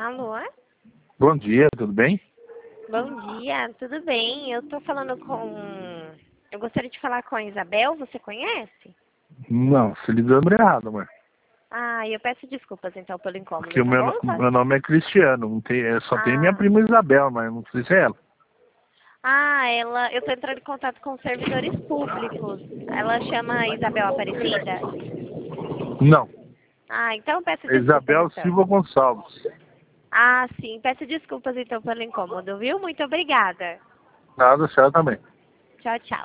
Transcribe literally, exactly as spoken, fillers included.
Alô? Bom dia, tudo bem? Bom dia, tudo bem? Eu tô falando com... Eu gostaria de falar com a Isabel, você conhece? Não, você ligou no errado, amor. Ah, eu peço desculpas então pelo incômodo, Porque o tá meu, bom? no- Só- meu nome é Cristiano, não tem, é, só tem minha Ah, prima Isabel, mas não sei se é ela. ah, ela... Eu tô entrando em contato com servidores públicos. Ela chama Isabel Aparecida? Não, Ah, então peço é desculpas Isabel então. Silva Gonçalves. Ah, sim, peço desculpas então pelo incômodo, viu? Muito obrigada. Nada, certo também. Tchau, tchau.